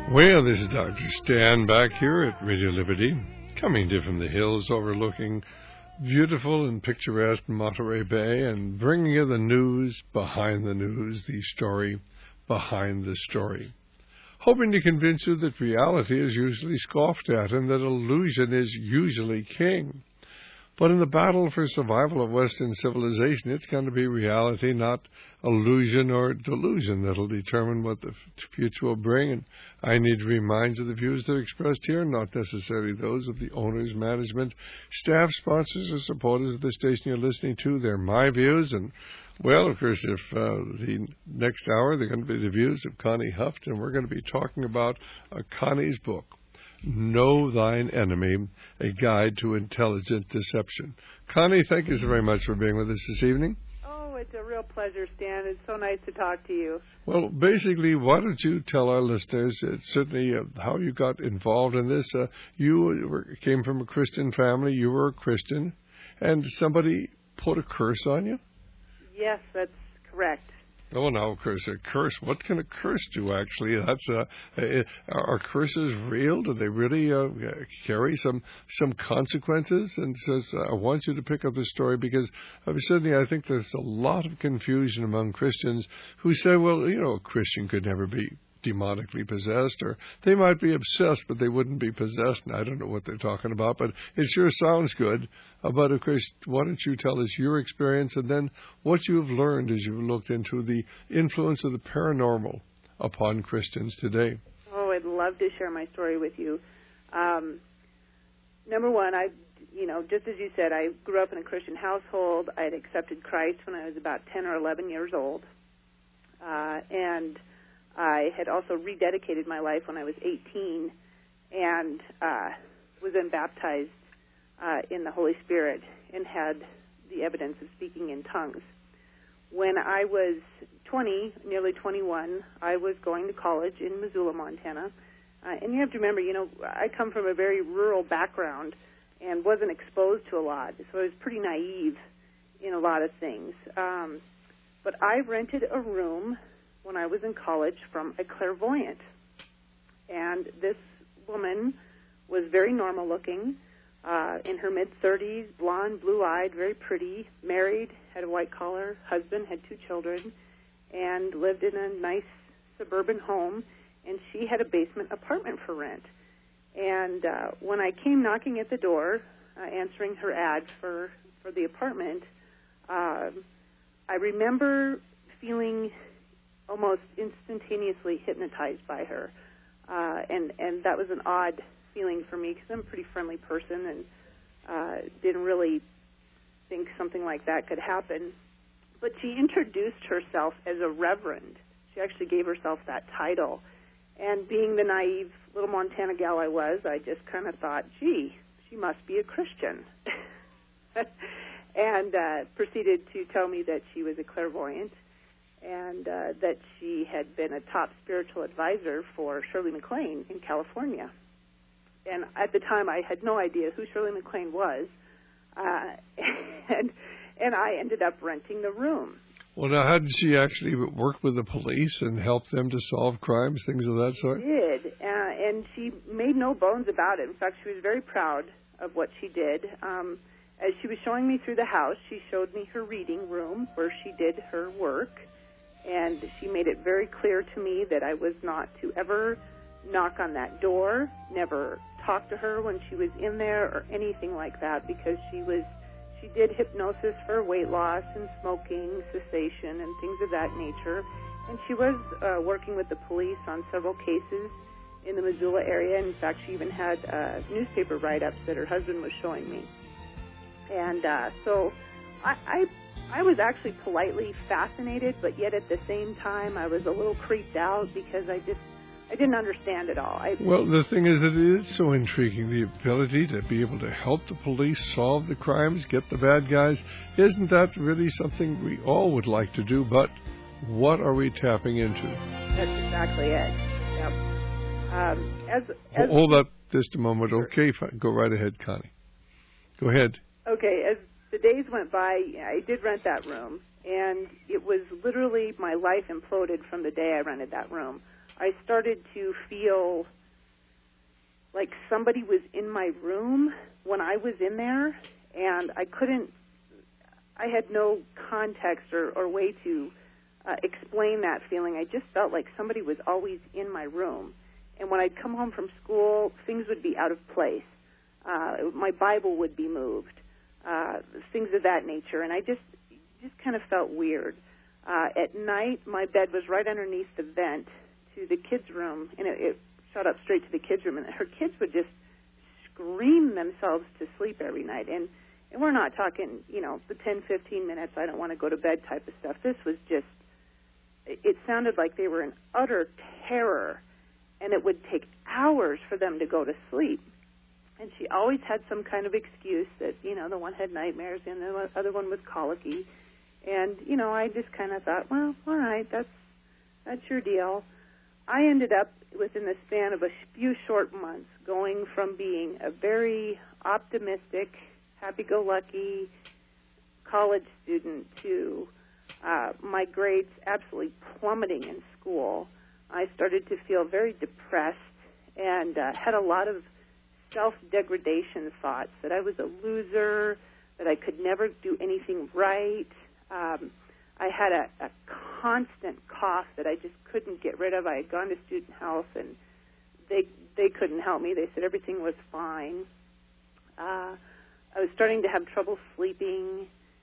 Well, this is Dr. Stan back here at Radio Liberty, coming to you from the hills overlooking beautiful and picturesque Monterey Bay and bringing you the news behind the news, the story behind the story. Hoping to convince you that reality is usually scoffed at and that illusion is usually king. But in the battle for survival of Western civilization, it's going to be reality, not illusion or delusion, that'll determine what the future will bring. And I need to remind you the views that are expressed here, not necessarily those of the owners, management, staff, sponsors, or supporters of the station you're listening to. They're my views. And, well, of course, if the next hour, they're going to be the views of Connie Huft, and we're going to be talking about Connie's book, Know Thine Enemy, A Guide to Intelligent Deception. Connie, thank you so very much for being with us this evening. Oh, it's a real pleasure, Stan. It's so nice to talk to you. Well, basically, why don't you tell our listeners certainly how you got involved in this? You came from a Christian family. You were a Christian, and somebody put a curse on you? Yes, that's correct. Oh, no, of course, a curse. What can a curse do, actually? Are curses real? Do they really carry some consequences? And says, I want you to pick up the story because certainly I think there's a lot of confusion among Christians who say, well, a Christian could never be demonically possessed, or they might be obsessed, but they wouldn't be possessed, and I don't know what they're talking about, but it sure sounds good. But of course, why don't you tell us your experience and then what you've learned as you've looked into the influence of the paranormal upon Christians today? Oh, I'd love to share my story with you. Number one, just as you said, I grew up in a Christian household. I had accepted Christ when I was about 10 or 11 years old, and I had also rededicated my life when I was 18 and was then baptized in the Holy Spirit and had the evidence of speaking in tongues. When I was 20, nearly 21, I was going to college in Missoula, Montana. And you have to remember, I come from a very rural background and wasn't exposed to a lot, so I was pretty naive in a lot of things. But I rented a room when I was in college from a clairvoyant. And this woman was very normal looking, in her mid-30s, blonde, blue-eyed, very pretty, married, had a white-collar husband, had 2 children, and lived in a nice suburban home, and she had a basement apartment for rent. And when I came knocking at the door, answering her ad for the apartment, I remember feeling almost instantaneously hypnotized by her. And that was an odd feeling for me because I'm a pretty friendly person and didn't really think something like that could happen. But she introduced herself as a reverend. She actually gave herself that title. And being the naive little Montana gal I was, I just kind of thought, gee, she must be a Christian. And proceeded to tell me that she was a clairvoyant and that she had been a top spiritual advisor for Shirley MacLaine in California. And at the time, I had no idea who Shirley MacLaine was, and I ended up renting the room. Well, now, how did she actually work with the police and help them to solve crimes, things of that sort? She did, and she made no bones about it. In fact, she was very proud of what she did. As she was showing me through the house, she showed me her reading room where she did her work, and she made it very clear to me that I was not to ever knock on that door, never talk to her when she was in there or anything like that, because she did hypnosis for weight loss and smoking cessation and things of that nature. And she was working with the police on several cases in the Missoula area. In fact, she even had newspaper write-ups that her husband was showing me. And so I was actually politely fascinated, but yet at the same time I was a little creeped out because I didn't understand it all. Well, the thing is that it is so intriguing, the ability to be able to help the police solve the crimes, get the bad guys. Isn't that really something we all would like to do? But what are we tapping into? That's exactly it. Yep. Hold up just a moment. Okay, fine. Go right ahead, Connie. Go ahead. Okay, as the days went by, I did rent that room, and it was literally my life imploded from the day I rented that room. I started to feel like somebody was in my room when I was in there, and I had no context or way to explain that feeling. I just felt like somebody was always in my room. And when I'd come home from school, things would be out of place. My Bible would be moved, things of that nature. And I just kind of felt weird. At night, my bed was right underneath the vent to the kids' room, and it shot up straight to the kids' room. And her kids would just scream themselves to sleep every night. And we're not talking, the 10, 15 minutes, I don't want to go to bed type of stuff. This was just, it sounded like they were in utter terror, and it would take hours for them to go to sleep. And she always had some kind of excuse that, the one had nightmares and the other one was colicky. And, I just kind of thought, well, all right, that's your deal. I ended up, within the span of a few short months, going from being a very optimistic, happy-go-lucky college student to my grades absolutely plummeting in school. I started to feel very depressed and had a lot of self-degradation thoughts, that I was a loser, that I could never do anything right. I had a constant cough that I just couldn't get rid of. I had gone to student health, and they couldn't help me. They said everything was fine. I was starting to have trouble sleeping.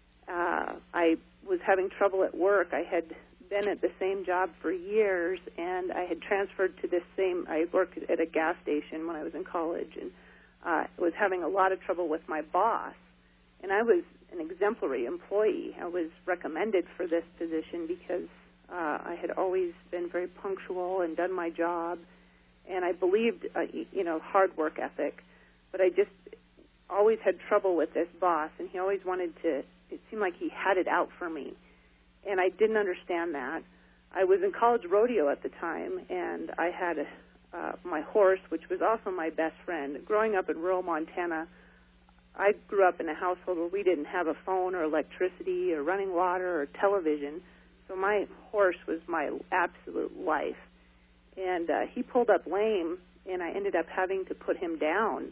I was having trouble at work. I had been at the same job for years, and I had transferred to I worked at a gas station when I was in college, and was having a lot of trouble with my boss. And I was an exemplary employee. I was recommended for this position because I had always been very punctual and done my job, and I believed, hard work ethic. But I just always had trouble with this boss, and he always it seemed like he had it out for me. And I didn't understand that. I was in college rodeo at the time, and I had my horse, which was also my best friend. Growing up in rural Montana, I grew up in a household where we didn't have a phone or electricity or running water or television, so my horse was my absolute life. And he pulled up lame, and I ended up having to put him down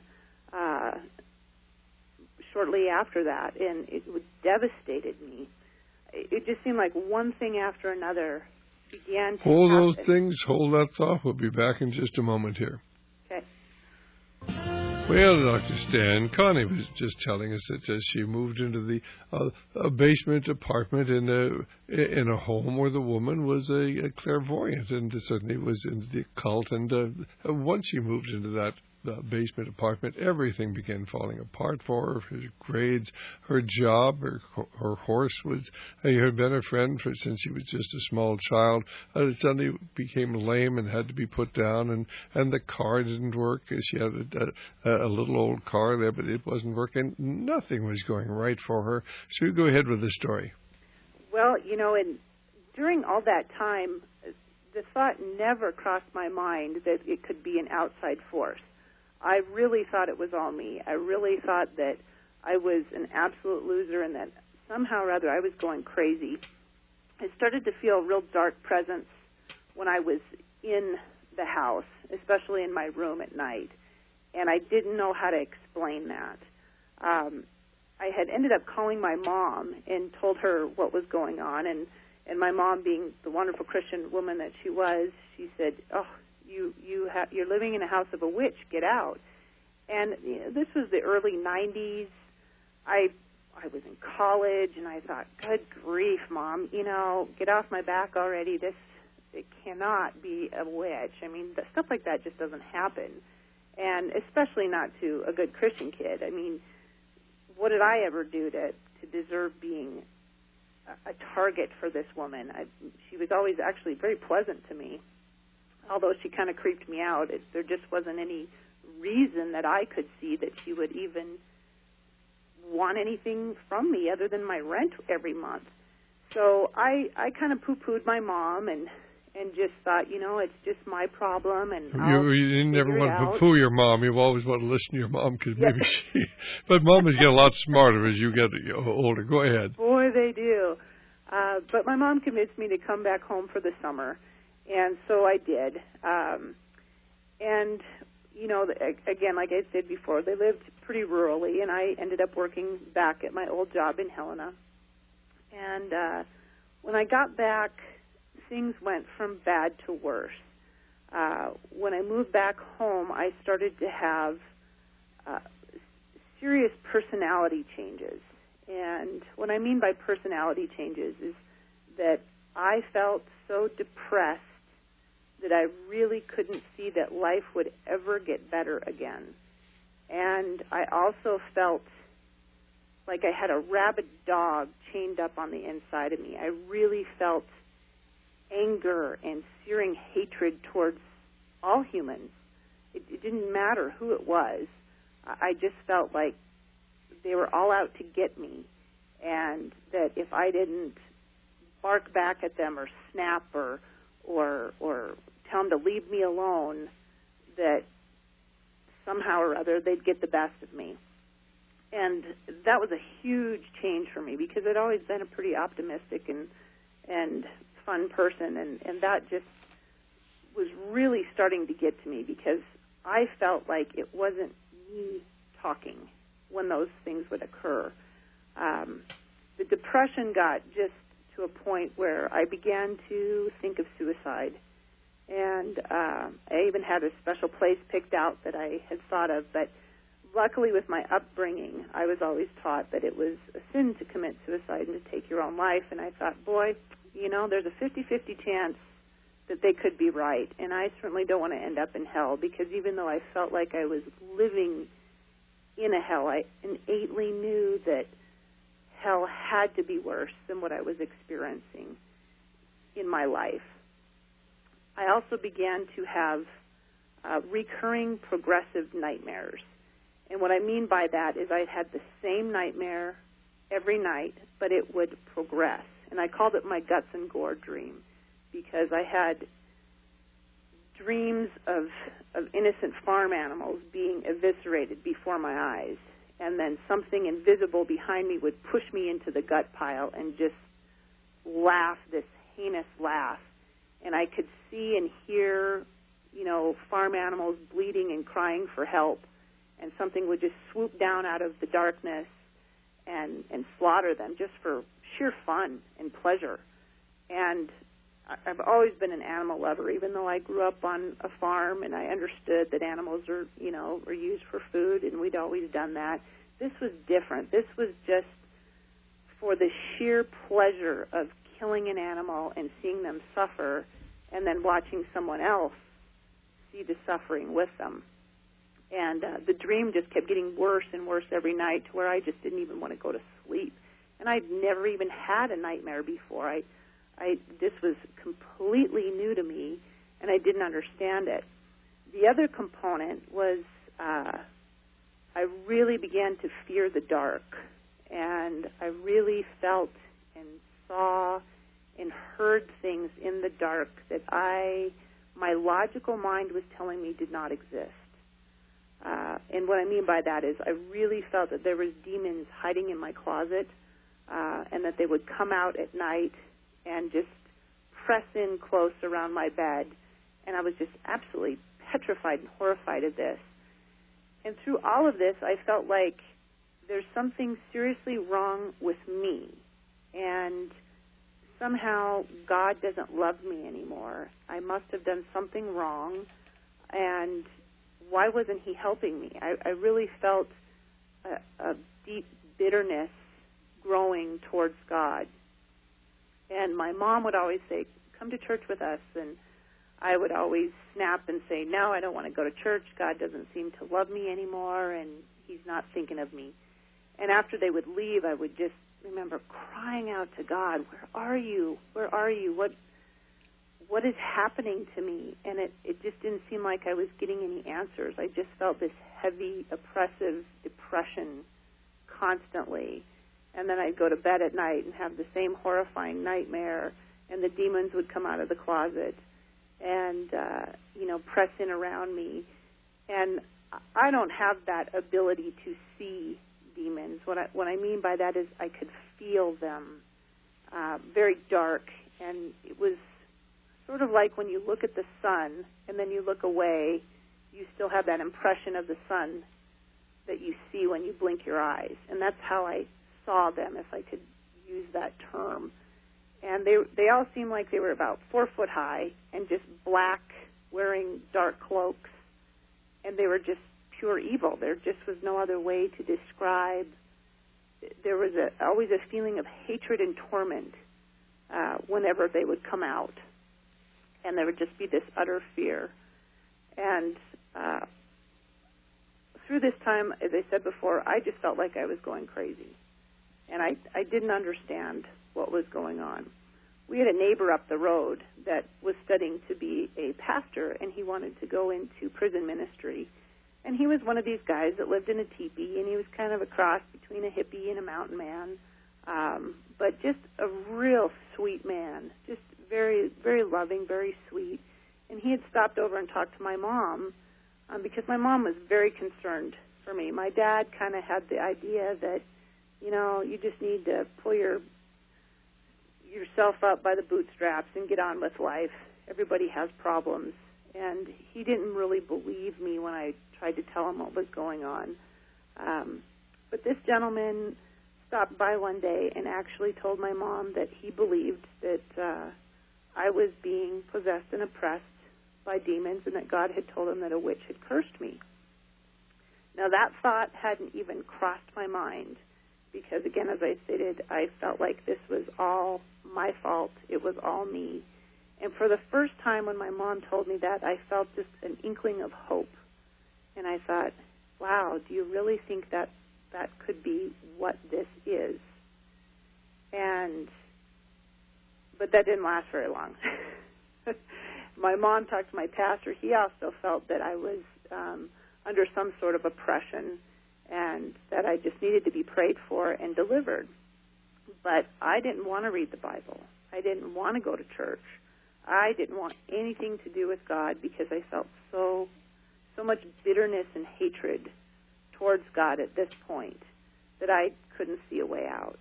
shortly after that, and it devastated me. It just seemed like one thing after another began to Hold happen. those things, hold that thought. We'll be back in just a moment here. Okay. Well, Dr. Stan, Connie was just telling us that she moved into the basement apartment in a home where the woman was a clairvoyant and certainly was in the occult. And once she moved into that basement apartment, everything began falling apart for her. Her grades, her job, her horse was. Had been a friend since she was just a small child. Suddenly became lame and had to be put down, and the car didn't work. She had a little old car there, but it wasn't working. Nothing was going right for her. So you go ahead with the story. Well, and during all that time, the thought never crossed my mind that it could be an outside force. I really thought it was all me. I really thought that I was an absolute loser and that somehow or other I was going crazy. I started to feel a real dark presence when I was in the house, especially in my room at night, and I didn't know how to explain that. I had ended up calling my mom and told her what was going on, and my mom, being the wonderful Christian woman that she was, she said, "Oh, you're living in a house of a witch. Get out." And this was the early 90s. I was in college, and I thought, good grief, Mom, get off my back already. It cannot be a witch. I mean, stuff like that just doesn't happen, and especially not to a good Christian kid. I mean, what did I ever do to deserve being a target for this woman? She was always actually very pleasant to me. Although she kind of creeped me out, there just wasn't any reason that I could see that she would even want anything from me other than my rent every month. So I kind of poo-pooed my mom and just thought, it's just my problem. And you never want to poo-poo your mom. You always want to listen to your mom because maybe But mamas get a lot smarter as you get older. Go ahead. Boy, they do. But my mom convinced me to come back home for the summer. And so I did. And, you know, again, like I said before, they lived pretty rurally, and I ended up working back at my old job in Helena. And when I got back, things went from bad to worse. When I moved back home, I started to have serious personality changes. And what I mean by personality changes is that I felt so depressed that I really couldn't see that life would ever get better again. And I also felt like I had a rabid dog chained up on the inside of me. I really felt anger and searing hatred towards all humans. It didn't matter who it was. I just felt like they were all out to get me, and that if I didn't bark back at them or snap or tell them to leave me alone, that somehow or other they'd get the best of me. And that was a huge change for me, because I'd always been a pretty optimistic and fun person, and that just was really starting to get to me, because I felt like it wasn't me talking when those things would occur. The depression got just to a point where I began to think of suicide. And I even had a special place picked out that I had thought of, but luckily with my upbringing, I was always taught that it was a sin to commit suicide and to take your own life. And I thought, boy, you know, there's a 50-50 chance that they could be right. And I certainly don't want to end up in hell, because even though I felt like I was living in a hell, I innately knew that hell had to be worse than what I was experiencing in my life. I also began to have recurring progressive nightmares. And what I mean by that is I had the same nightmare every night, but it would progress. And I called it my guts and gore dream, because I had dreams of innocent farm animals being eviscerated before my eyes, and then something invisible behind me would push me into the gut pile and just laugh this heinous laugh. And I could see and hear, you know, farm animals bleeding and crying for help, and something would just swoop down out of the darkness and slaughter them just for sheer fun and pleasure. And I've always been an animal lover, even though I grew up on a farm and I understood that animals are, you know, are used for food, and we'd always done that. This was different. This was just for the sheer pleasure of killing an animal and seeing them suffer, and then watching someone else see the suffering with them. And the dream just kept getting worse and worse every night, to where I just didn't even want to go to sleep. And I'd never even had a nightmare before. This was completely new to me, and I didn't understand it. The other component was I really began to fear the dark, and I really felt and saw and heard things in the dark that my logical mind was telling me did not exist. And what I mean by that is I really felt that there was demons hiding in my closet, and that they would come out at night and just press in close around my bed. And I was just absolutely petrified and horrified of this. And through all of this, I felt like there's something seriously wrong with me. And somehow God doesn't love me anymore. I must have done something wrong. And why wasn't he helping me? I really felt a deep bitterness growing towards God. And my mom would always say, come to church with us. And I would always snap and say, no, I don't want to go to church. God doesn't seem to love me anymore, and he's not thinking of me. And after they would leave, I would just remember crying out to God, where are you? Where are you? What is happening to me? And it just didn't seem like I was getting any answers. I just felt this heavy, oppressive depression constantly. And then I'd go to bed at night and have the same horrifying nightmare, and the demons would come out of the closet and, press in around me. And I don't have that ability to see demons. What I mean by that is I could feel them, very dark, and it was sort of like when you look at the sun and then you look away, you still have that impression of the sun that you see when you blink your eyes. And that's how I saw them, if I could use that term. And they all seemed like they were about 4 foot high and just black, wearing dark cloaks. And they were just pure evil. There just was no other way to describe. There was always a feeling of hatred and torment whenever they would come out. And there would just be this utter fear. And through this time, as I said before, I just felt like I was going crazy. And I didn't understand what was going on. We had a neighbor up the road that was studying to be a pastor, and he wanted to go into prison ministry. And he was one of these guys that lived in a teepee, and he was kind of a cross between a hippie and a mountain man, but just a real sweet man, just very, very loving, very sweet. And he had stopped over and talked to my mom because my mom was very concerned for me. My dad kind of had the idea that, you know, you just need to pull yourself up by the bootstraps and get on with life. Everybody has problems. And he didn't really believe me when I tried to tell him what was going on. But this gentleman stopped by one day and actually told my mom that he believed that I was being possessed and oppressed by demons and that God had told him that a witch had cursed me. Now, that thought hadn't even crossed my mind because, again, as I stated, I felt like this was all my fault. It was all me. And for the first time when my mom told me that, I felt just an inkling of hope. And I thought, wow, do you really think that that could be what this is? But that didn't last very long. My mom talked to my pastor. He also felt that I was under some sort of oppression and that I just needed to be prayed for and delivered. But I didn't want to read the Bible. I didn't want to go to church. I didn't want anything to do with God because I felt so much bitterness and hatred towards God at this point that I couldn't see a way out.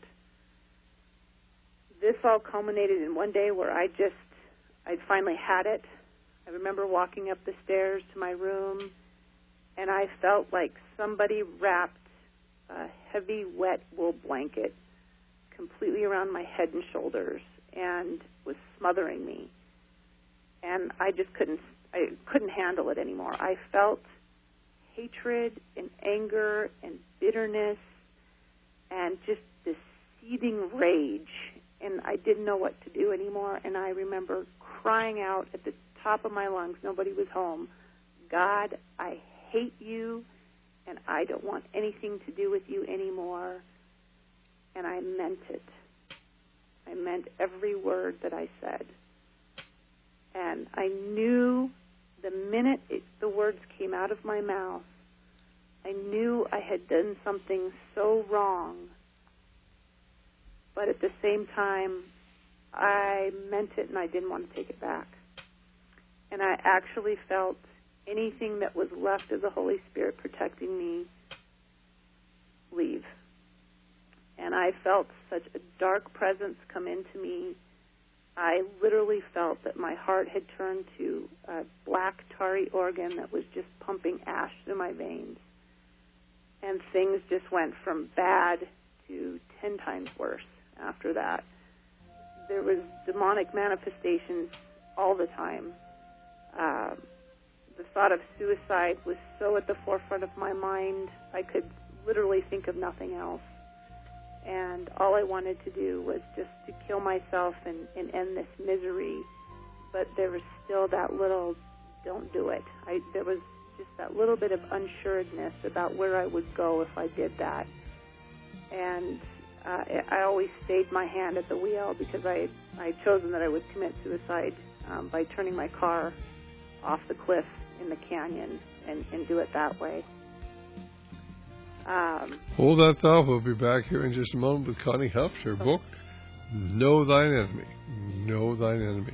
This all culminated in one day where I'd finally had it. I remember walking up the stairs to my room, and I felt like somebody wrapped a heavy, wet wool blanket completely around my head and shoulders and was smothering me. And I just couldn't handle it anymore. I felt hatred and anger and bitterness and just this seething rage, and I didn't know what to do anymore. And I remember crying out at the top of my lungs, nobody was home, God, I hate you, and I don't want anything to do with you anymore. And I meant it. I meant every word that I said. And I knew the minute the words came out of my mouth, I knew I had done something so wrong. But at the same time, I meant it and I didn't want to take it back. And I actually felt anything that was left of the Holy Spirit protecting me leave. And I felt such a dark presence come into me. I literally felt that my heart had turned to a black tarry organ that was just pumping ash through my veins. And things just went from bad to 10 times worse after that. There was demonic manifestations all the time. The thought of suicide was so at the forefront of my mind, I could literally think of nothing else. And all I wanted to do was just to kill myself and end this misery. But there was still that little, don't do it. There was just that little bit of unsureness about where I would go if I did that. And I always stayed my hand at the wheel because I had chosen that I would commit suicide by turning my car off the cliff in the canyon and do it that way. Hold that thought. We'll be back here in just a moment with Connie Huff, her book, Know Thine Enemy. Know Thine Enemy.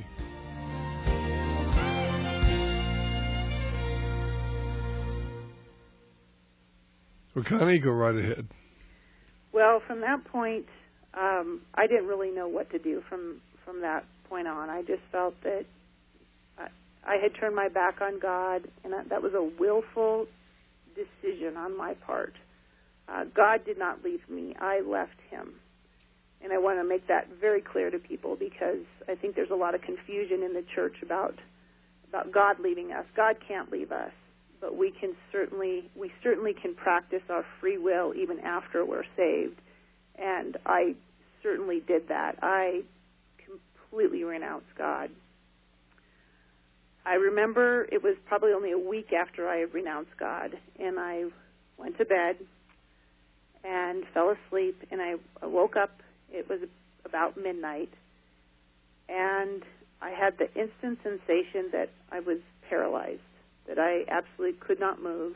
Well, Connie, go right ahead. Well, from that point, I didn't really know what to do from that point on. I just felt that, I had turned my back on God, and that was a willful decision on my part. God did not leave me. I left him. And I want to make that very clear to people, because I think there's a lot of confusion in the church about God leaving us. God can't leave us, but we certainly can practice our free will even after we're saved. And I certainly did that. I completely renounced God. I remember it was probably only a week after I had renounced God, and I went to bed and fell asleep, and I woke up. It was about midnight, and I had the instant sensation that I was paralyzed, that I absolutely could not move.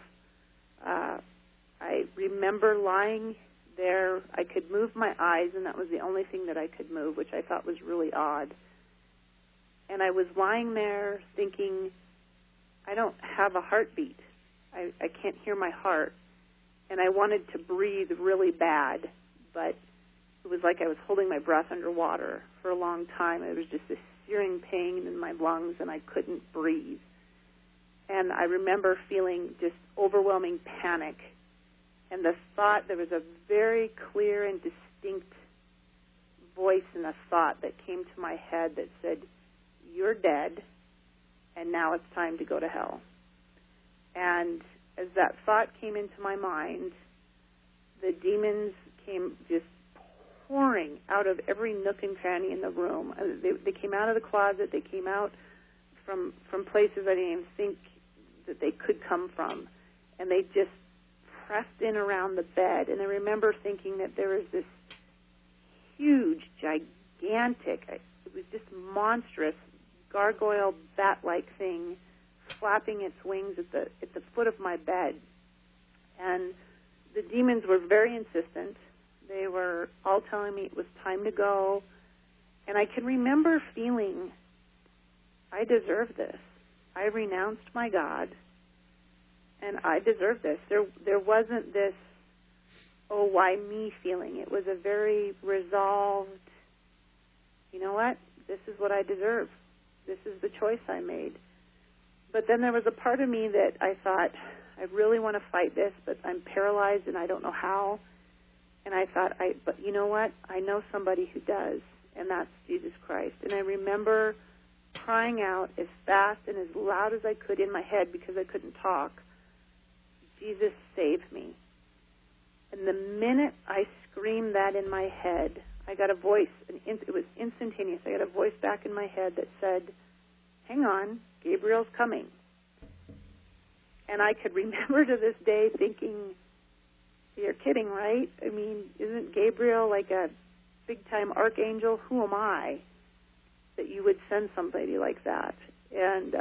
I remember lying there. I could move my eyes, and that was the only thing that I could move, which I thought was really odd. And I was lying there thinking, I don't have a heartbeat. I can't hear my heart. And I wanted to breathe really bad, but it was like I was holding my breath underwater for a long time. It was just this searing pain in my lungs, and I couldn't breathe. And I remember feeling just overwhelming panic. And the thought, there was a very clear and distinct voice and a thought that came to my head that said, "You're dead, and now it's time to go to hell." And as that thought came into my mind, the demons came just pouring out of every nook and cranny in the room. They came out of the closet. They came out from places I didn't even think that they could come from. And they just pressed in around the bed. And I remember thinking that there was this huge, gigantic, it was just monstrous, gargoyle bat-like thing flapping its wings at the foot of my bed. And the demons were very insistent. They were all telling me it was time to go. And I can remember feeling, I deserve this. I renounced my God, and I deserve this. There wasn't this, oh, why me feeling. It was a very resolved, you know what, this is what I deserve. This is the choice I made. But then there was a part of me that I thought, I really want to fight this, but I'm paralyzed and I don't know how. And I thought, but you know what? I know somebody who does, and that's Jesus Christ. And I remember crying out as fast and as loud as I could in my head, because I couldn't talk, Jesus, save me. And the minute I screamed that in my head, I got a voice, it was instantaneous. I got a voice back in my head that said, hang on, Gabriel's coming. And I could remember to this day thinking, you're kidding, right? I mean, isn't Gabriel like a big-time archangel? Who am I that you would send somebody like that? And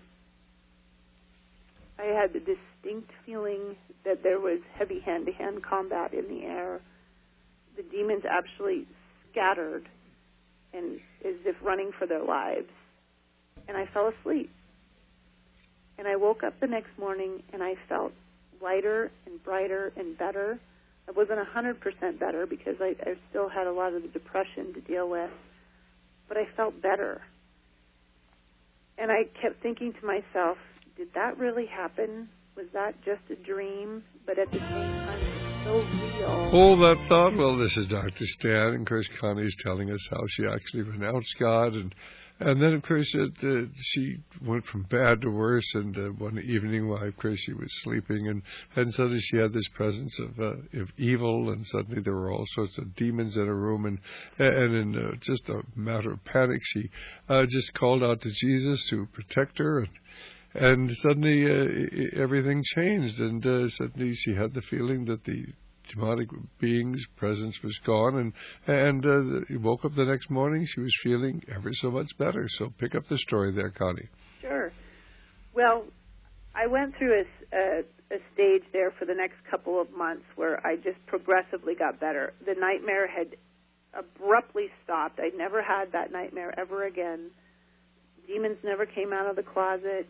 I had the distinct feeling that there was heavy hand-to-hand combat in the air. The demons actually scattered, and as if running for their lives. And I fell asleep. And I woke up the next morning, and I felt lighter and brighter and better. I wasn't 100% better, because I still had a lot of the depression to deal with, but I felt better. And I kept thinking to myself, did that really happen? Was that just a dream? But at the same time, it was so real. Hold that thought. Well, this is Dr. Stan, and of course Connie's telling us how she actually renounced God, and then, of course, she went from bad to worse, and one evening while, of course, she was sleeping, and suddenly she had this presence of evil, and suddenly there were all sorts of demons in her room, and in just a matter of panic, she just called out to Jesus to protect her, and suddenly everything changed, and suddenly she had the feeling that the demonic being's presence was gone, and woke up the next morning. She was feeling ever so much better. So pick up the story there, Connie. Sure. Well, I went through a stage there for the next couple of months where I just progressively got better. The nightmare had abruptly stopped. I'd never had that nightmare ever again. Demons never came out of the closet.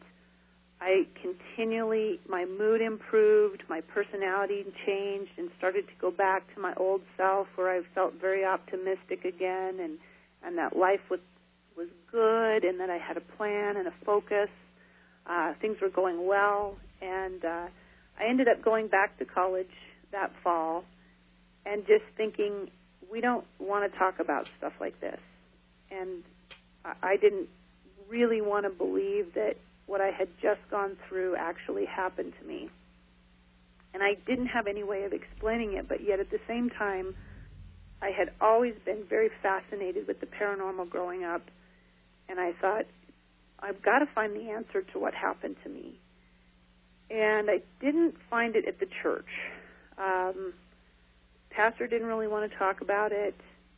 My mood improved, my personality changed, and started to go back to my old self, where I felt very optimistic again, and that life was good, and that I had a plan and a focus. Things were going well, and I ended up going back to college that fall and just thinking, we don't want to talk about stuff like this. And I didn't really want to believe that what I had just gone through actually happened to me. And I didn't have any way of explaining it, but yet at the same time, I had always been very fascinated with the paranormal growing up, and I thought, I've got to find the answer to what happened to me. And I didn't find it at the church. Pastor didn't really want to talk about it.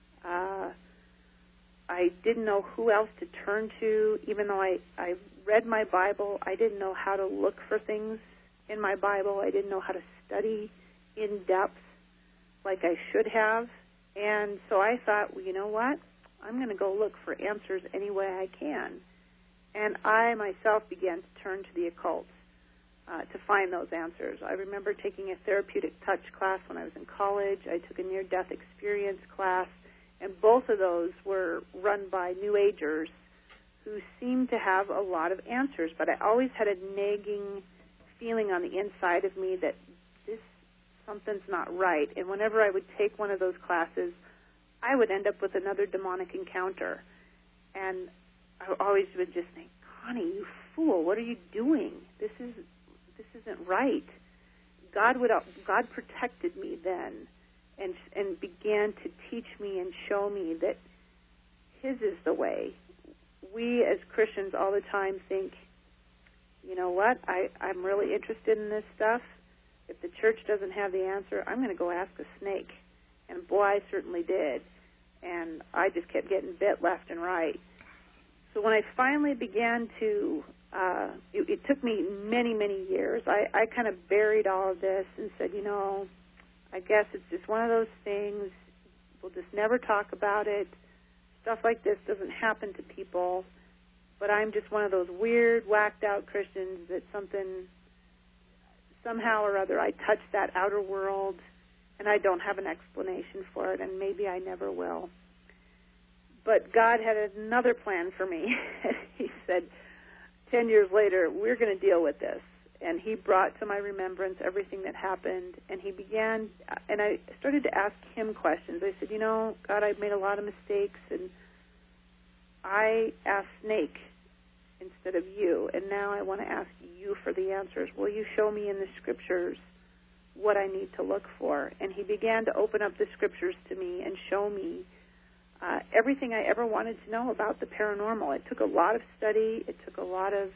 I didn't know who else to turn to. Even though I read my Bible, I didn't know how to look for things in my Bible. I didn't know how to study in depth like I should have. And so I thought, well, you know what? I'm going to go look for answers any way I can. And I myself began to turn to the occult to find those answers. I remember taking a therapeutic touch class when I was in college. I took a near-death experience class, and both of those were run by New Agers who seemed to have a lot of answers, but I always had a nagging feeling on the inside of me that something's not right. And whenever I would take one of those classes, I would end up with another demonic encounter. And I always would just think, Connie, you fool, what are you doing? This isn't right. God protected me then and began to teach me and show me that His is the way. We as Christians all the time think, you know what, I'm really interested in this stuff. If the church doesn't have the answer, I'm going to go ask a snake. And boy, I certainly did. And I just kept getting bit left and right. So when I finally began to, it took me many, many years. I kind of buried all of this and said, you know, I guess it's just one of those things. We'll just never talk about it. Stuff like this doesn't happen to people. But I'm just one of those weird, whacked-out Christians that somehow or other I touch that outer world, and I don't have an explanation for it, and maybe I never will. But God had another plan for me. He said, 10 years later, we're going to deal with this. And He brought to my remembrance everything that happened, and He began, and I started to ask Him questions. I said, you know, God, I've made a lot of mistakes, and I asked Snake instead of you, and now I want to ask you for the answers. Will you show me in the Scriptures what I need to look for? And He began to open up the Scriptures to me and show me everything I ever wanted to know about the paranormal. It took a lot of study. It took a lot of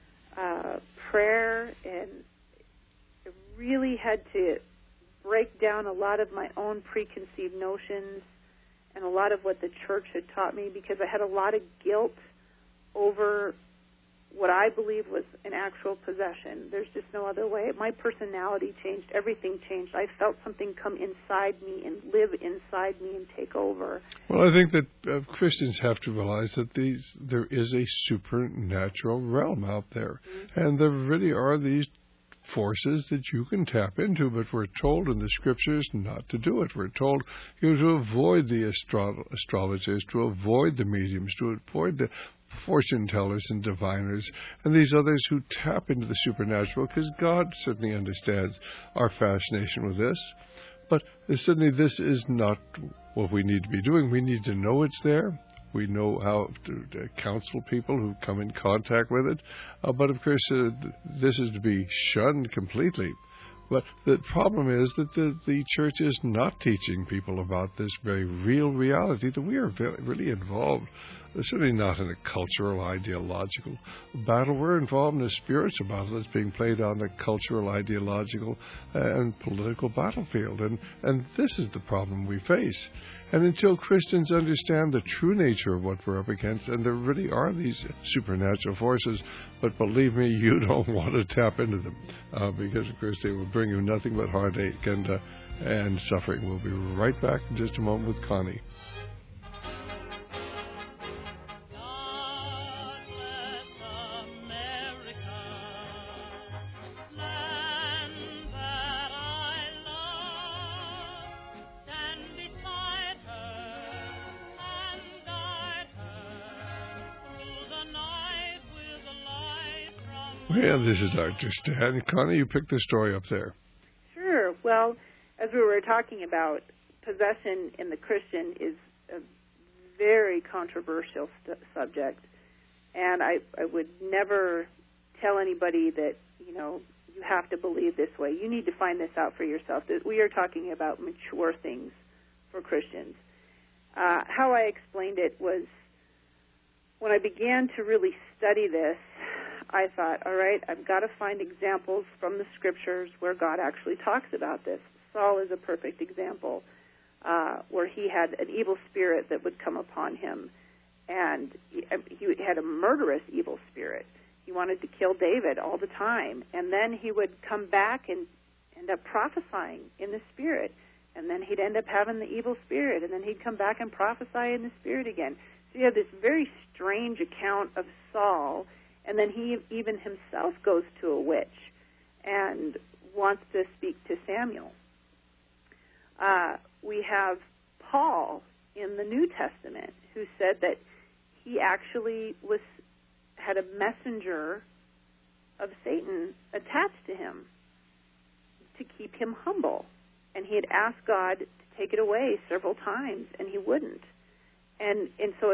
prayer, and I really had to break down a lot of my own preconceived notions and a lot of what the church had taught me, because I had a lot of guilt over what I believe was an actual possession. There's just no other way. My personality changed. Everything changed. I felt something come inside me and live inside me and take over. Well, I think that Christians have to realize that there is a supernatural realm out there. Mm-hmm. And there really are these forces that you can tap into, but we're told in the Scriptures not to do it. We're told to avoid the astrologers, to avoid the mediums, to avoid the fortune tellers and diviners, and these others who tap into the supernatural, because God certainly understands our fascination with this. But certainly this is not what we need to be doing. We need to know it's there. We know how to counsel people who come in contact with it. But of course, this is to be shunned completely. But the problem is that the church is not teaching people about this very real reality that we are really involved. Certainly not in a cultural, ideological battle. We're involved in a spiritual battle that's being played on the cultural, ideological, and political battlefield. And this is the problem we face. And until Christians understand the true nature of what we're up against, and there really are these supernatural forces, but believe me, you don't want to tap into them, because, of course, they will bring you nothing but heartache and suffering. We'll be right back in just a moment with Connie. Well, this is Dr. Stan. Connie, you picked the story up there. Sure. Well, as we were talking about, possession in the Christian is a very controversial subject, and I would never tell anybody that, you have to believe this way. You need to find this out for yourself. We are talking about mature things for Christians. How I explained it was, when I began to really study this, I thought, all right, I've got to find examples from the Scriptures where God actually talks about this. Saul is a perfect example, where he had an evil spirit that would come upon him, and he had a murderous evil spirit. He wanted to kill David all the time, and then he would come back and end up prophesying in the spirit, and then he'd end up having the evil spirit, and then he'd come back and prophesy in the spirit again. So you have this very strange account of Saul, and then he even himself goes to a witch and wants to speak to Samuel. We have Paul in the New Testament who said that he actually had a messenger of Satan attached to him to keep him humble. And he had asked God to take it away several times, and he wouldn't. And so,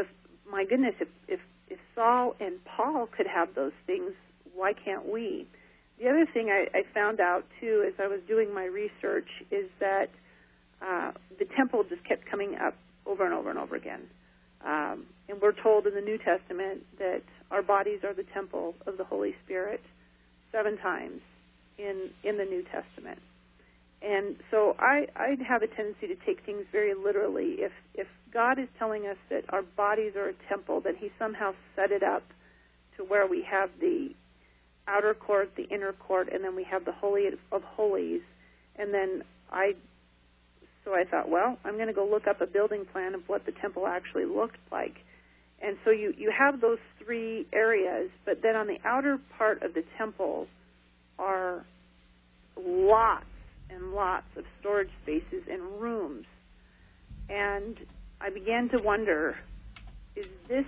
if Saul and Paul could have those things, why can't we? The other thing I found out, too, as I was doing my research, is that the temple just kept coming up over and over and over again. And we're told in the New Testament that our bodies are the temple of the Holy Spirit 7 times in the New Testament. And so I have a tendency to take things very literally. If God is telling us that our bodies are a temple, then he somehow set it up to where we have the outer court, the inner court, and then we have the Holy of Holies. And then I thought, well, I'm going to go look up a building plan of what the temple actually looked like. And so you have those 3 areas, but then on the outer part of the temple are lots and lots of storage spaces and rooms. And I began to wonder, is this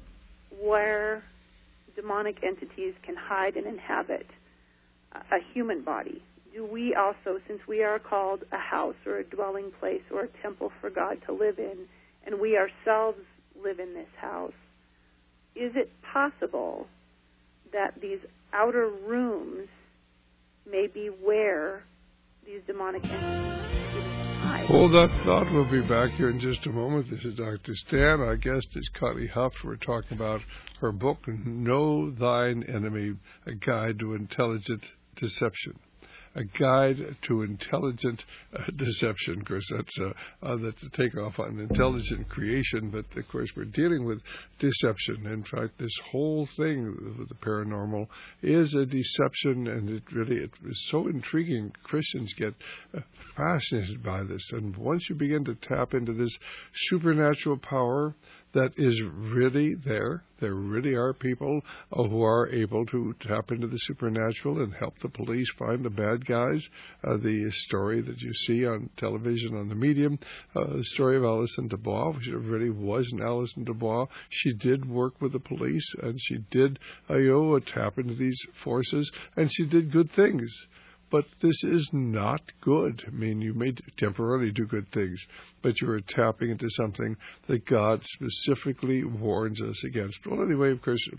where demonic entities can hide and inhabit a human body? Do we also, since we are called a house or a dwelling place or a temple for God to live in, and we ourselves live in this house, is it possible that these outer rooms may be where these demonic entities hide? Hold that thought. We'll be back here in just a moment. This is Dr. Stan. Our guest is Connie Huff. We're talking about her book, Know Thine Enemy, A Guide to Intelligent Deception. A Guide to Intelligent Deception. Of course, that's a takeoff on intelligent creation, but of course we're dealing with deception. In fact, this whole thing with the paranormal is a deception, and it is so intriguing. Christians get fascinated by this, and once you begin to tap into this supernatural power that is really there really are people who are able to tap into the supernatural and help the police find the bad guys. The story that you see on television, on the medium, the story of Alison Dubois, which really was an Alison Dubois. She did work with the police, and she did tap into these forces, and she did good things. But this is not good. I mean, you may temporarily do good things, but you are tapping into something that God specifically warns us against. Well, anyway, of course,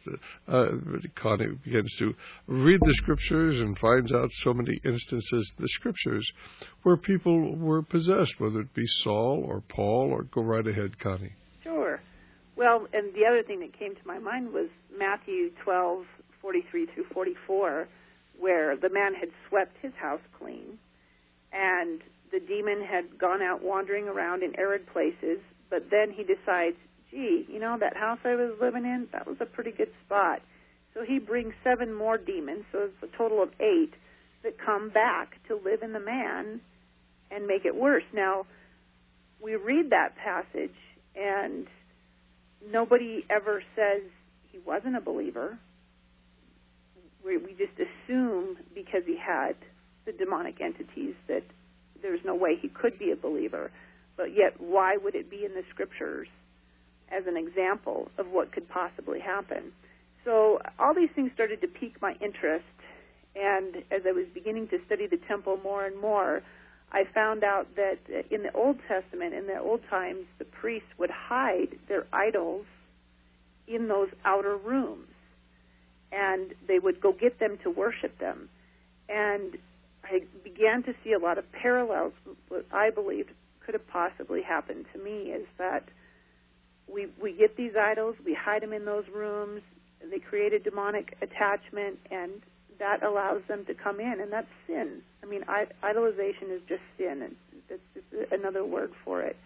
Connie begins to read the Scriptures and finds out so many instances in the Scriptures where people were possessed, whether it be Saul or Paul, or go right ahead, Connie. Sure. Well, and the other thing that came to my mind was Matthew 12:43-44, where the man had swept his house clean, and the demon had gone out wandering around in arid places, but then he decides, gee, that house I was living in, that was a pretty good spot. So he brings 7 more demons, so it's a total of 8, that come back to live in the man and make it worse. Now, we read that passage, and nobody ever says he wasn't a believer. We just assume because he had the demonic entities that there's no way he could be a believer. But yet, why would it be in the Scriptures as an example of what could possibly happen? So all these things started to pique my interest, and as I was beginning to study the temple more and more, I found out that in the Old Testament, in the old times, the priests would hide their idols in those outer rooms, and they would go get them to worship them. And I began to see a lot of parallels. What I believed could have possibly happened to me is that we get these idols, we hide them in those rooms, they create a demonic attachment, and that allows them to come in, and that's sin. I mean, idolization is just sin, and that's just another word for it.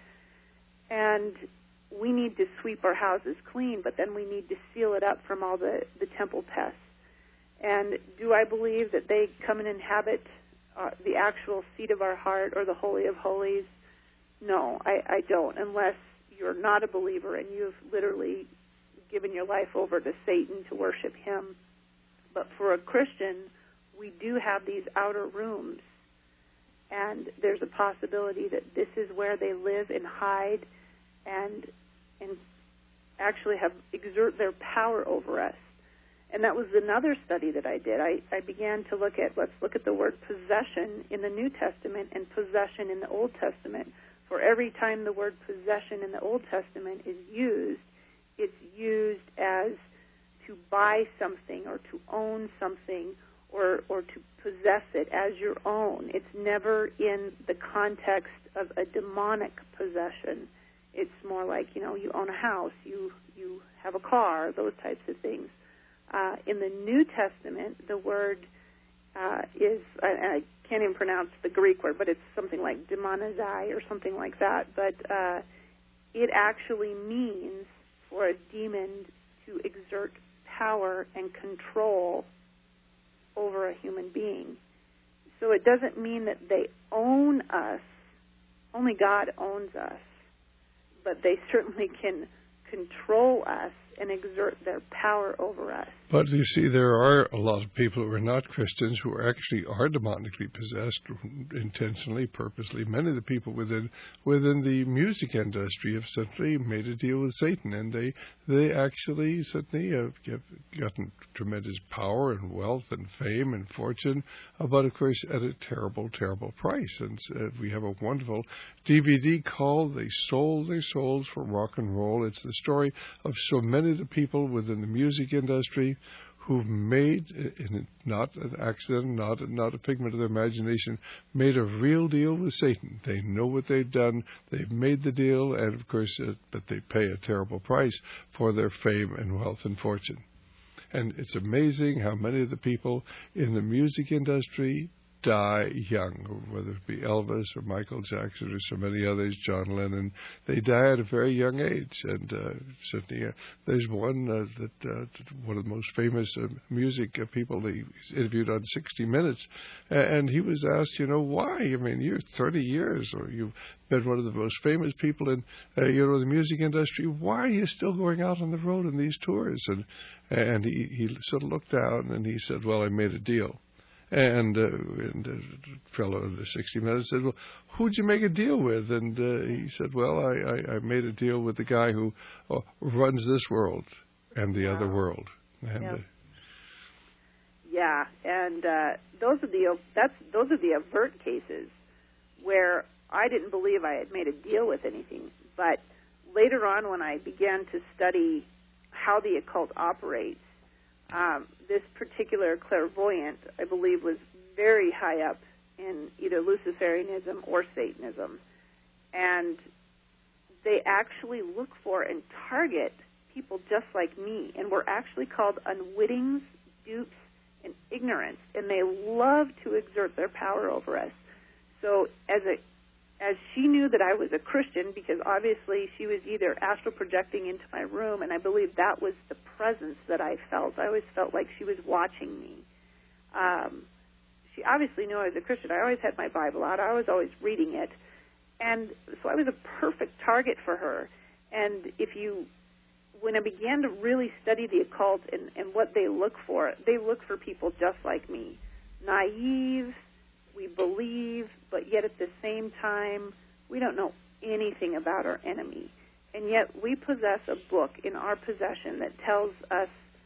And we need to sweep our houses clean, but then we need to seal it up from all the temple pests. And do I believe that they come and inhabit the actual seat of our heart or the Holy of Holies? No, I don't, unless you're not a believer and you've literally given your life over to Satan to worship him. But for a Christian, we do have these outer rooms, and there's a possibility that this is where they live and hide and actually exert their power over us. And that was another study that I did. I began to let's look at the word possession in the New Testament and possession in the Old Testament. For every time the word possession in the Old Testament is used, it's used as to buy something or to own something or to possess it as your own. It's never in the context of a demonic possession. It's more like, you own a house, you have a car, those types of things. In the New Testament, the word is, I can't even pronounce the Greek word, but it's something like demonizai or something like that. But it actually means for a demon to exert power and control over a human being. So it doesn't mean that they own us. Only God owns us. But they certainly can control us and exert their power over us. But you see, there are a lot of people who are not Christians who actually are demonically possessed, intentionally, purposely. Many of the people within the music industry have certainly made a deal with Satan, and they actually certainly have gotten tremendous power and wealth and fame and fortune, but of course at a terrible, terrible price. And we have a wonderful DVD called "They Sold Their Souls for Rock and Roll." It's the story of so many of the people within the music industry who've made, not an accident, not a figment of their imagination, made a real deal with Satan. They know what they've done. They've made the deal, and of course, but they pay a terrible price for their fame and wealth and fortune. And it's amazing how many of the people in the music industry die young, whether it be Elvis or Michael Jackson or so many others, John Lennon. They die at a very young age. And certainly there's one one of the most famous music people they interviewed on 60 Minutes, and he was asked, why? I mean, you're 30 years, or you've been one of the most famous people in the music industry. Why are you still going out on the road on these tours? And he sort of looked down and he said, well, I made a deal. And the fellow in the 60 Minutes said, well, who'd you make a deal with? And he said, well, I made a deal with the guy who runs this world and the other world. And, and those are the overt cases where I didn't believe I had made a deal with anything. But later on, when I began to study how the occult operates, this particular clairvoyant, I believe, was very high up in either Luciferianism or Satanism. And they actually look for and target people just like me, and we're actually called unwitting, dupes, and ignorance, and they love to exert their power over us. So as she knew that I was a Christian, because obviously she was either astral projecting into my room, and I believe that was the presence that I felt. I always felt like she was watching me. She obviously knew I was a Christian. I always had my Bible out. I was always reading it. And so I was a perfect target for her. And when I began to really study the occult and what they look for people just like me, naive. We believe, but yet at the same time, we don't know anything about our enemy. And yet we possess a book in our possession that tells us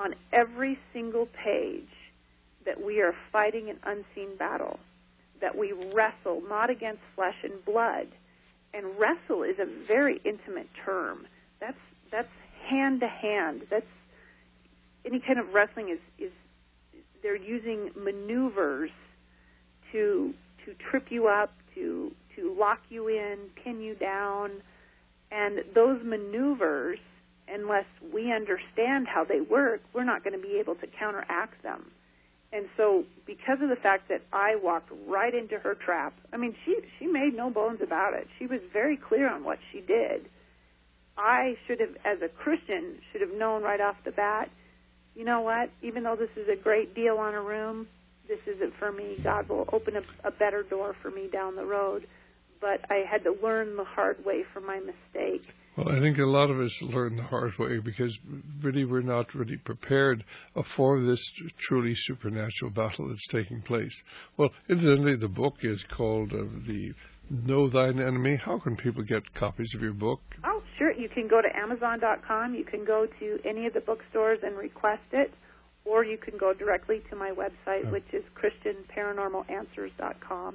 on every single page that we are fighting an unseen battle, that we wrestle not against flesh and blood. And wrestle is a very intimate term. That's hand to hand. That's any kind of wrestling is they're using maneuvers to trip you up, to lock you in, pin you down. And those maneuvers, unless we understand how they work, we're not going to be able to counteract them. And so because of the fact that I walked right into her trap, I mean, she made no bones about it. She was very clear on what she did. I should have, as a Christian, should have known right off the bat, you know what, even though this is a great deal on a room, this isn't for me. God will open a better door for me down the road. But I had to learn the hard way from my mistake. Well, I think a lot of us learn the hard way because really we're not really prepared for this truly supernatural battle that's taking place. Well, incidentally, the book is called the Know Thine Enemy. How can people get copies of your book? Oh, sure. You can go to Amazon.com. You can go to any of the bookstores and request it. Or you can go directly to my website, which is ChristianParanormalAnswers.com.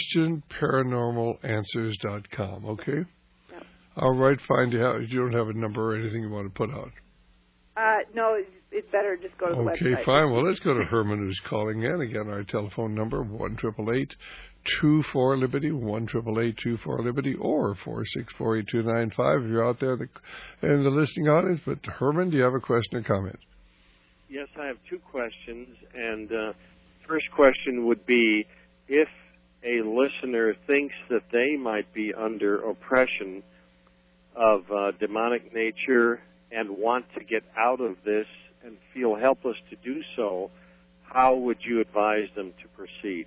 ChristianParanormalAnswers.com, okay? Yep. All right, fine. You don't have a number or anything you want to put out? No, it's better just go to the website. Okay, fine. Well, let's go to Herman, who's calling in. Again, our telephone number, 1-888-24-LIBERTY, 1-888-24-LIBERTY, or 464-8295 if you're out there in the listening audience. But, Herman, do you have a question or comment? Yes, I have two questions, and first question would be if a listener thinks that they might be under oppression of demonic nature and want to get out of this and feel helpless to do so, how would you advise them to proceed?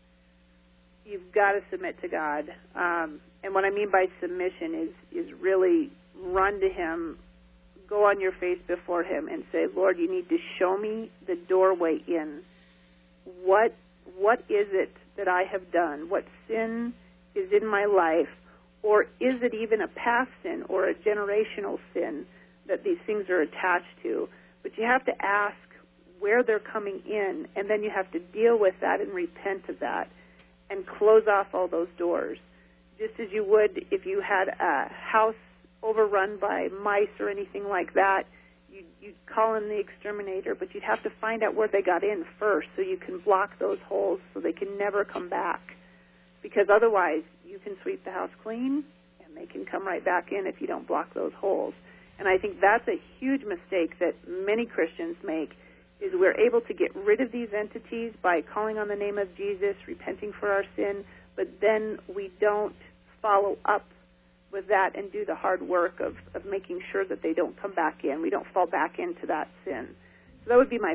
You've got to submit to God. And what I mean by submission is really run to Him, go on your face before Him and say, Lord, you need to show me the doorway in. What is it that I have done? What sin is in my life? Or is it even a past sin or a generational sin that these things are attached to? But you have to ask where they're coming in, and then you have to deal with that and repent of that and close off all those doors. Just as you would if you had a house overrun by mice or anything like that, you'd call in the exterminator, but you'd have to find out where they got in first so you can block those holes so they can never come back. Because otherwise, you can sweep the house clean, and they can come right back in if you don't block those holes. And I think that's a huge mistake that many Christians make, is we're able to get rid of these entities by calling on the name of Jesus, repenting for our sin, but then we don't follow up with that and do the hard work of making sure that they don't come back in. We don't fall back into that sin. So that would be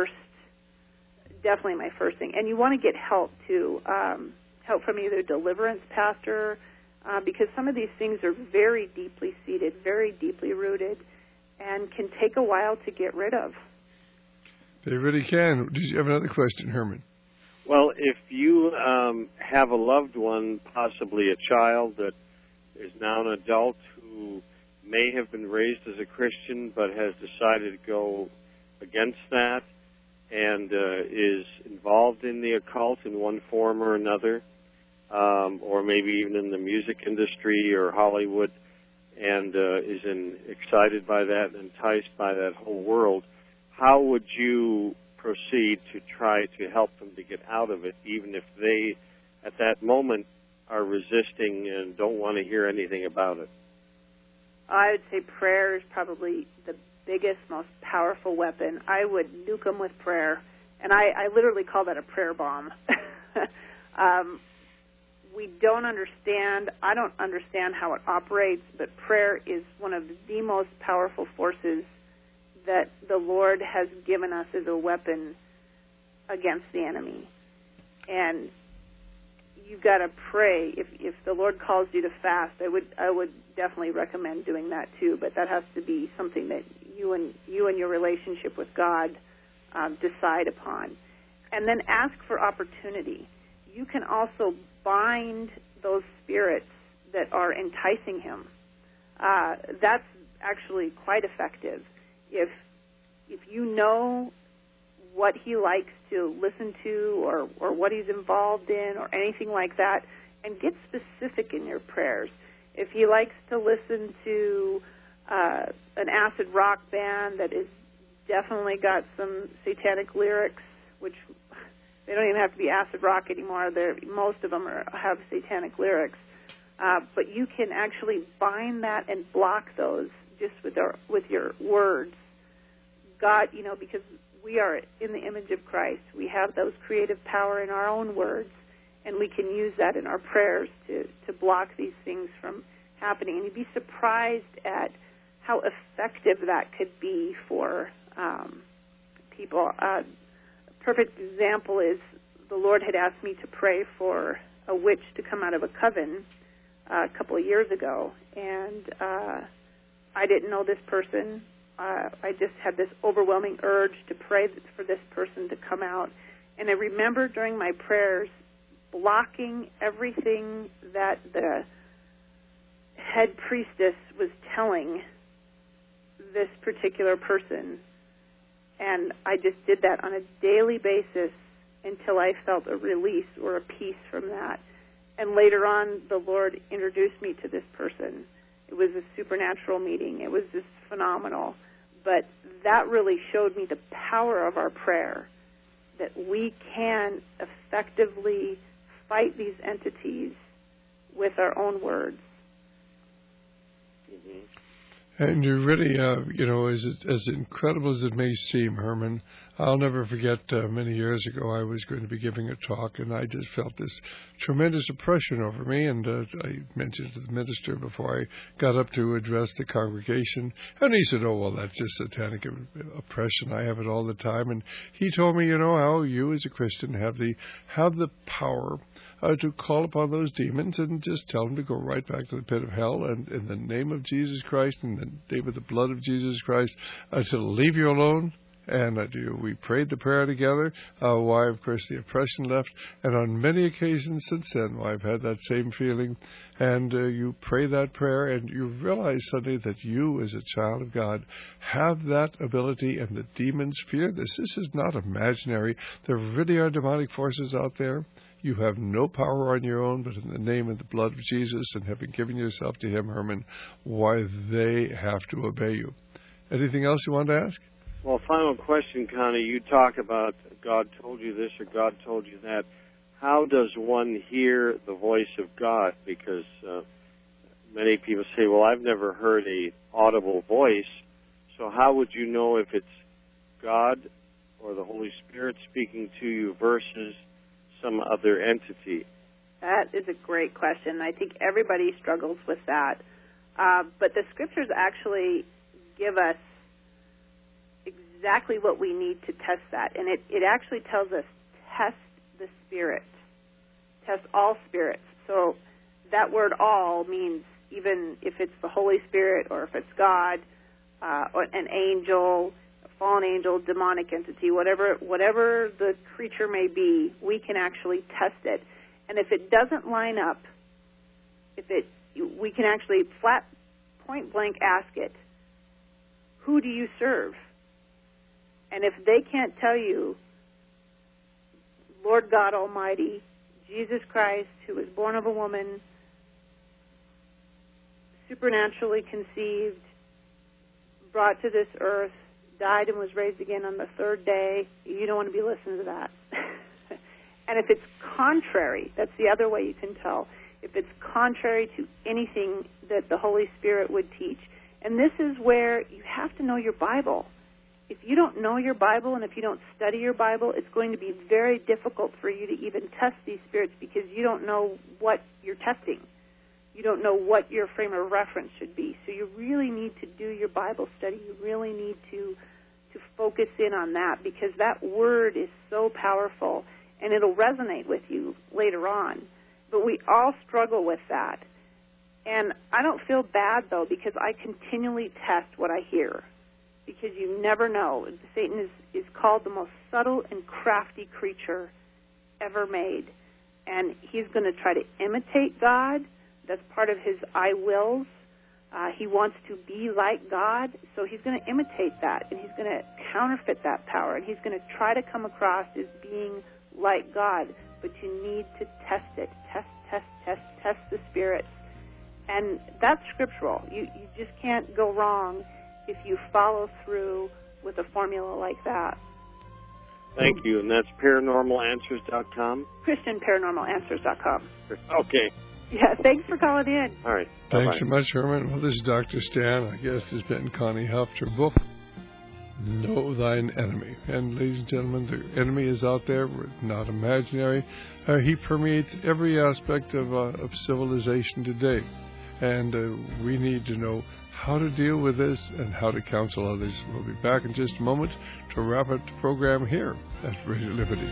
definitely my first thing. And you want to get help, too, help from either deliverance pastor, because some of these things are very deeply seated, very deeply rooted, and can take a while to get rid of. They really can. Did you have another question, Herman? Well, if you have a loved one, possibly a child that is now an adult who may have been raised as a Christian but has decided to go against that and is involved in the occult in one form or another, or maybe even in the music industry or Hollywood, and is excited by that and enticed by that whole world, how would you proceed to try to help them to get out of it, even if they, at that moment, are resisting and don't want to hear anything about it? I would say prayer is probably the biggest, most powerful weapon. I would nuke them with prayer, and I literally call that a prayer bomb. We don't understand, I don't understand how it operates, but prayer is one of the most powerful forces that the Lord has given us as a weapon against the enemy. And you've got to pray. If the Lord calls you to fast, I would definitely recommend doing that too. But that has to be something that you and your relationship with God decide upon. And then ask for opportunity. You can also bind those spirits that are enticing him. That's actually quite effective. If if you know what he likes to listen to or what he's involved in or anything like that, and get specific in your prayers. If he likes to listen to an acid rock band that is definitely got some satanic lyrics, which they don't even have to be acid rock anymore. Most of them have satanic lyrics. But you can actually bind that and block those just with your words. God, because we are in the image of Christ, we have those creative power in our own words, and we can use that in our prayers to block these things from happening. And you'd be surprised at how effective that could be for people. A perfect example is the Lord had asked me to pray for a witch to come out of a coven a couple of years ago, and I didn't know this person. I just had this overwhelming urge to pray for this person to come out, and I remember during my prayers blocking everything that the head priestess was telling this particular person, and I just did that on a daily basis until I felt a release or a peace from that. And later on, the Lord introduced me to this person. It was a supernatural meeting. It was just phenomenal. But that really showed me the power of our prayer, that we can effectively fight these entities with our own words. Mm-hmm. And you really, as incredible as it may seem, Herman, I'll never forget many years ago I was going to be giving a talk, and I just felt this tremendous oppression over me, and I mentioned to the minister before I got up to address the congregation, and he said, oh, well, that's just satanic oppression. I have it all the time. And he told me, how you as a Christian have the power to call upon those demons and just tell them to go right back to the pit of hell, and in the name of Jesus Christ, in the name of the blood of Jesus Christ, to leave you alone. And we prayed the prayer together, why, of course, the oppression left. And on many occasions since then, I've had that same feeling. And you pray that prayer, and you realize suddenly that you, as a child of God, have that ability, and the demons fear this. This is not imaginary. There really are demonic forces out there. You have no power on your own, but in the name of the blood of Jesus, and having given yourself to him, Herman, why, they have to obey you. Anything else you want to ask? Well, final question, Connie. You talk about God told you this or God told you that. How does one hear the voice of God? Because many people say, well, I've never heard a audible voice. So how would you know if it's God or the Holy Spirit speaking to you versus some other entity? That is a great question. I think everybody struggles with that. But the Scriptures actually give us exactly what we need to test that. And it actually tells us, test the Spirit. Test all spirits. So that word all means even if it's the Holy Spirit or if it's God, or an angel, a fallen angel, demonic entity, whatever the creature may be, we can actually test it. And if it doesn't line up, we can actually point blank ask it, who do you serve? And if they can't tell you, Lord God Almighty, Jesus Christ, who was born of a woman, supernaturally conceived, brought to this earth, died and was raised again on the third day, you don't want to be listening to that. And if it's contrary, that's the other way you can tell, if it's contrary to anything that the Holy Spirit would teach. And this is where you have to know your Bible. If you don't know your Bible and if you don't study your Bible, it's going to be very difficult for you to even test these spirits because you don't know what you're testing. You don't know what your frame of reference should be. So you really need to do your Bible study. You really need to focus in on that because that word is so powerful and it'll resonate with you later on. But we all struggle with that. And I don't feel bad, though, because I continually test what I hear. Because you never know. Satan is called the most subtle and crafty creature ever made. And he's going to try to imitate God. That's part of his I wills. He wants to be like God, so he's going to imitate that, and he's going to counterfeit that power, and he's going to try to come across as being like God. But you need to test it. Test the spirits. And that's scriptural. You just can't go wrong if you follow through with a formula like that. Thank you. And that's ParanormalAnswers.com? ChristianParanormalAnswers.com. Okay. Yeah, thanks for calling in. All right. Thanks Bye-bye. so much, Herman. Well, this is Dr. Stan. Our guest has been Connie Huft. Her book, Know Thine Enemy. And ladies and gentlemen, the enemy is out there. We're not imaginary. He permeates every aspect of civilization today. And we need to know how to deal with this and how to counsel others. We'll be back in just a moment to wrap up the program here at Radio Liberty.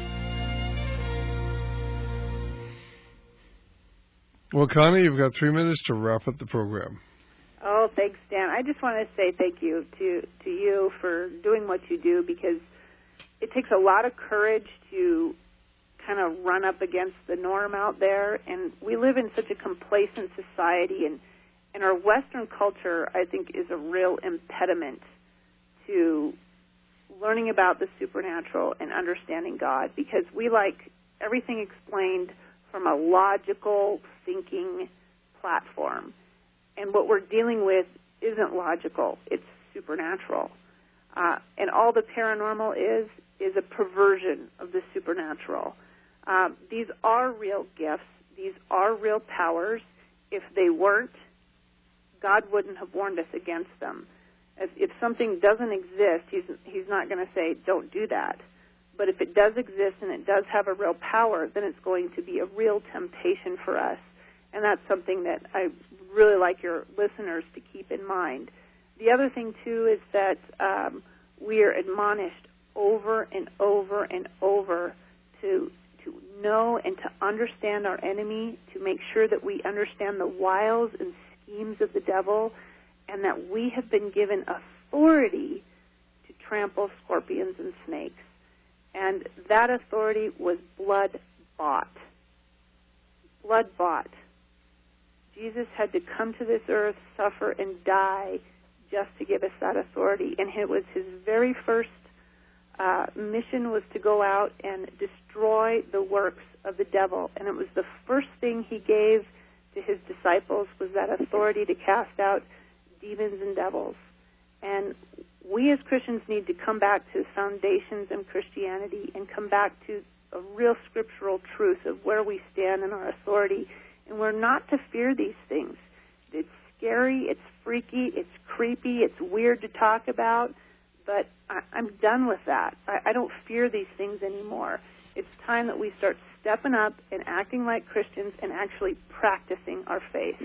Well, Connie, you've got 3 minutes to wrap up the program. Oh, thanks, Dan. I just want to say thank you to you for doing what you do, because it takes a lot of courage to kind of run up against the norm out there. And we live in such a complacent society, and our Western culture, I think, is a real impediment to learning about the supernatural and understanding God, because we like everything explained from a logical thinking platform. And what we're dealing with isn't logical. It's supernatural. And all the paranormal is a perversion of the supernatural. These are real gifts. These are real powers. If they weren't, God wouldn't have warned us against them. If something doesn't exist, he's not going to say, don't do that. But if it does exist and it does have a real power, then it's going to be a real temptation for us. And that's something that I really like your listeners to keep in mind. The other thing, too, is that we are admonished over and over and over to know and to understand our enemy, to make sure that we understand the wiles and schemes of the devil, and that we have been given authority to trample scorpions and snakes. And that authority was blood-bought. Blood-bought. Jesus had to come to this earth, suffer, and die just to give us that authority. And it was his very first mission was to go out and destroy the works of the devil. And it was the first thing he gave to his disciples was that authority to cast out demons and devils. And we as Christians need to come back to the foundations of Christianity and come back to a real scriptural truth of where we stand in our authority. And we're not to fear these things. It's scary, it's freaky, it's creepy, it's weird to talk about, but I'm done with that. I don't fear these things anymore. It's time that we start stepping up and acting like Christians and actually practicing our faith.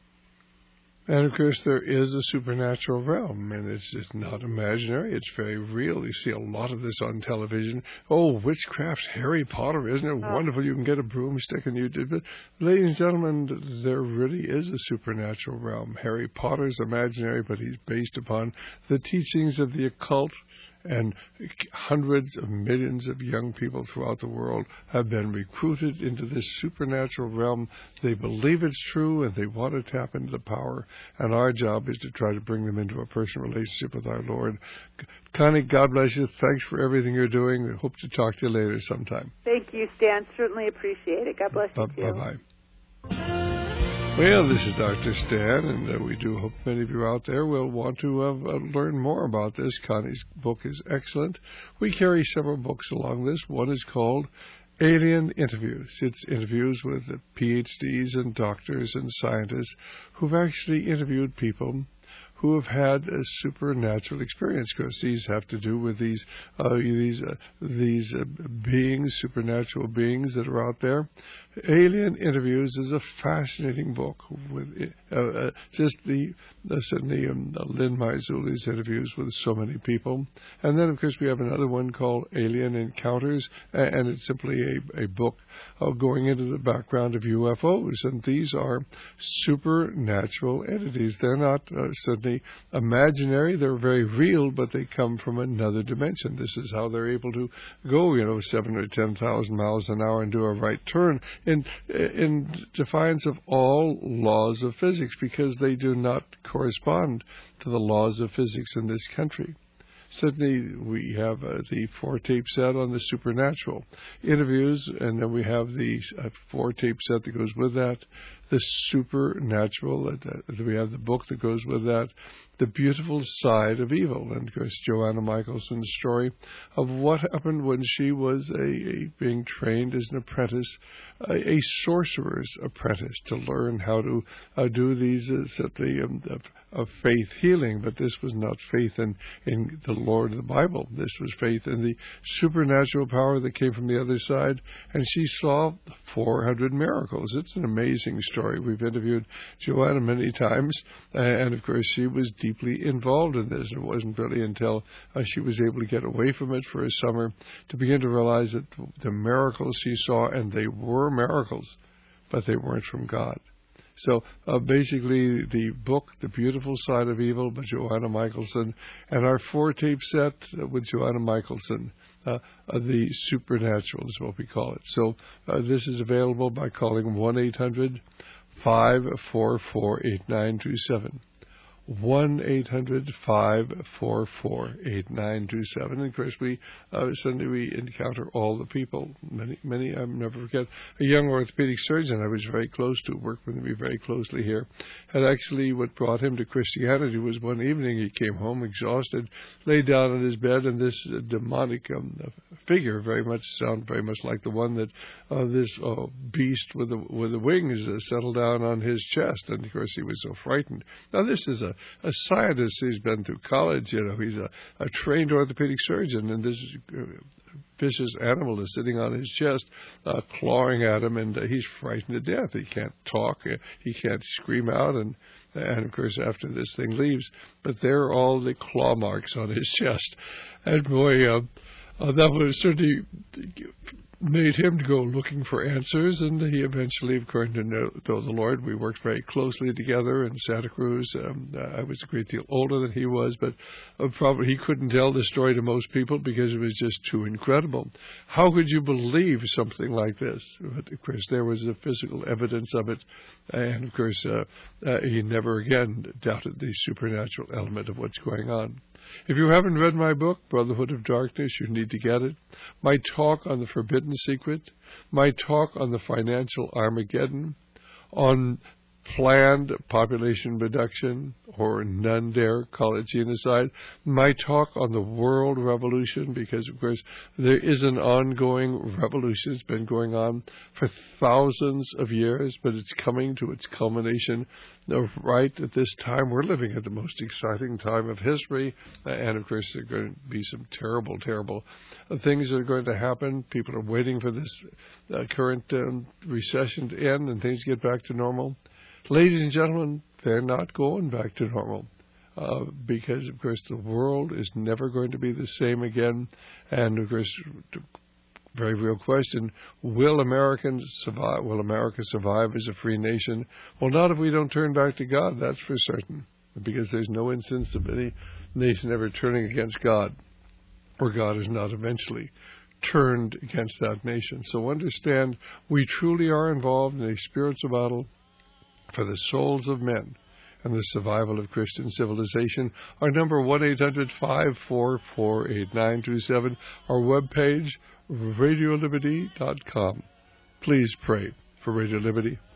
And, of course, there is a supernatural realm, and it's not imaginary. It's very real. You see a lot of this on television. Oh, witchcraft, Harry Potter, isn't it wonderful? You can get a broomstick and you did. But, ladies and gentlemen, there really is a supernatural realm. Harry Potter's imaginary, but he's based upon the teachings of the occult. And hundreds of millions of young people throughout the world have been recruited into this supernatural realm. They believe it's true, and they want to tap into the power. And our job is to try to bring them into a personal relationship with our Lord. Connie, God bless you. Thanks for everything you're doing. We hope to talk to you later sometime. Thank you, Stan. Certainly appreciate it. God bless you, too. Bye-bye. Well, this is Dr. Stan, and we do hope many of you out there will want to learn more about this. Connie's book is excellent. We carry several books along this. One is called Alien Interviews. It's interviews with PhDs and doctors and scientists who've actually interviewed people who have had a supernatural experience, because these have to do with these beings, supernatural beings that are out there. Alien Interviews is a fascinating book with certainly Lynn Marzulli's interviews with so many people. And then, of course, we have another one called Alien Encounters, and it's simply a book going into the background of UFOs. And these are supernatural entities. They're not certainly certainly imaginary. They're very real, but they come from another dimension. This is how they're able to go, 7 or 10,000 miles an hour and do a right turn in defiance of all laws of physics, because they do not correspond to the laws of physics in this country. Certainly, we have the 4-tape set on the supernatural interviews, and then we have the 4-tape set that goes with that, the supernatural. We have the book that goes with that, The Beautiful Side of Evil, and of course Joanna Michaelson's story of what happened when she was being trained as an apprentice, a sorcerer's apprentice, to learn how to do these of faith healing. But this was not faith in the Lord of the Bible. This was faith in the supernatural power that came from the other side, and she saw 400 miracles. It's an amazing story. We've interviewed Joanna many times, and of course she was deeply involved in this. It wasn't really until she was able to get away from it for a summer to begin to realize that the miracles she saw, and they were miracles, but they weren't from God. So basically the book, The Beautiful Side of Evil by Joanna Michelson, and our 4-tape set with Joanna Michelson, The Supernatural is what we call it. So this is available by calling 1-800-544-8927. 1-800-544-8927. And of course, suddenly we encounter all the people. Many I'll never forget. A young orthopedic surgeon I was very close to, worked with me very closely here, had actually, what brought him to Christianity was one evening he came home exhausted, laid down on his bed, and this demonic figure, sounded very much like the one that this beast with the wings settled down on his chest. And of course, he was so frightened. Now, this is a scientist. He's been through college. He's a trained orthopedic surgeon, and this vicious animal is sitting on his chest, clawing at him, and he's frightened to death. He can't talk. He can't scream out, and of course, after this thing leaves, but there are all the claw marks on his chest. And boy, that was certainly made him to go looking for answers, and he eventually, according to know the Lord, we worked very closely together in Santa Cruz. I was a great deal older than he was, but probably he couldn't tell the story to most people because it was just too incredible. How could you believe something like this? But of course, there was the physical evidence of it, and of course, he never again doubted the supernatural element of what's going on. If you haven't read my book, Brotherhood of Darkness, you need to get it. My talk on the Forbidden Secret, my talk on the financial Armageddon, on planned population reduction, or none dare call it genocide, my talk on the world revolution, because of course there is an ongoing revolution. It's been going on for thousands of years, but it's coming to its culmination right at this time. We're living at the most exciting time of history, and of course there are going to be some terrible, terrible things that are going to happen. People are waiting for this current recession to end and things get back to normal. Ladies and gentlemen, they're not going back to normal because, of course, the world is never going to be the same again. And, of course, very real question, will America survive as a free nation? Well, not if we don't turn back to God, that's for certain, because there's no instance of any nation ever turning against God, or God is not eventually turned against that nation. So understand, we truly are involved in a spiritual battle for the souls of men and the survival of Christian civilization. Our number, 1-800-544-8927. Our webpage, radioliberty.com. Please pray for Radio Liberty.